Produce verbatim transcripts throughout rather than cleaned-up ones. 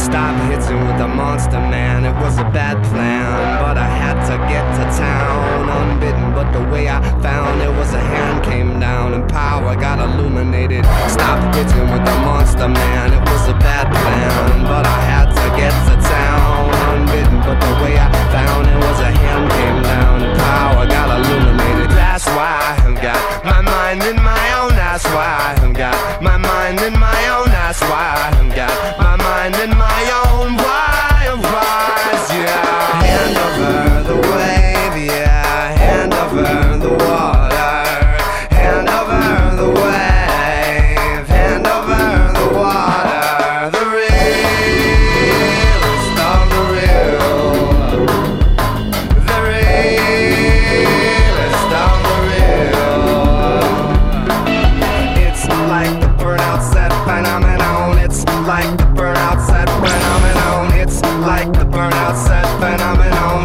Stop hitting with the monster man. It was a bad plan, but I had to get to town unbidden. But the way I found it was a hand came down and power got illuminated. Stop hitting with the monster man. It was a bad plan, but I had to get to town unbidden. But the way I found it was a hand came down and power got illuminated. That's why I have got my mind in my own. That's why I have got my mind in my own. That's why I have got my mind in my own. Why, why, yeah. Hand over the wave, yeah. Hand over the water. Hand over the wave. Hand over the water. The realest of the real. The realest of the real. It's like the burnout set phenomenon. It's like the burnout set phenomenon. It's like the burnout set phenomenon.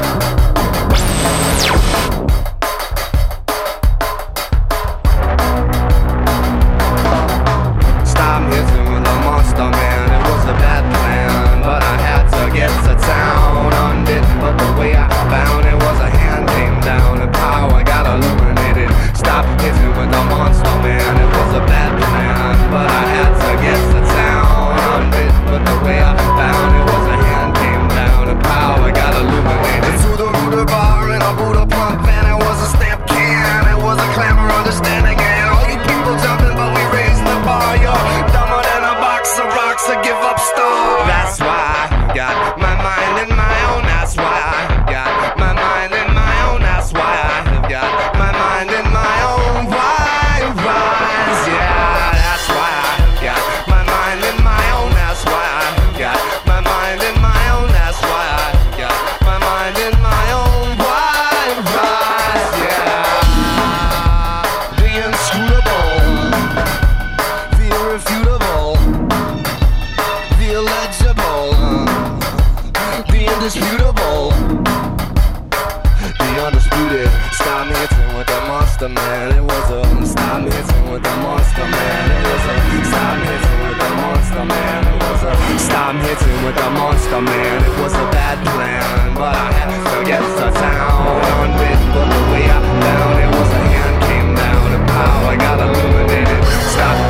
Stop hitting with a monster man. It was a bad plan, but I had to get to town unbidden. But the way I found it was a hand came down and power got illuminated. Stop hitting with a monster man. It was a bad plan, but I had to get to town unbidden. But the way I found it was a hand came down and power got illuminated. To the Buddha bar in a Buddha pump, and it was a stamp can. It was a clamor understanding, and all you people jumping, but we raised the bar. You're dumber than a box of rocks, so give up star. That's why I got my mind in my own. That's why I got my mind in my own. That's why I have got my mind in my own. Why, rise, yeah. That's why I have got my mind in my own. That's why I have got my mind in my own. That's why I have got my mind in my own. Why, rise, yeah. The inscrutable, the irrefutable, the illegible, the indisputable, the undisputed. Stop hitting with the monster man. It was a stop hitting with the monster man. It was a stop hitting with the monster man. It was a stop hitting with the monster man. It was a bad plan, but I had to get to town unbidden. But the way I found it was a hand came down and power got illuminated. Stop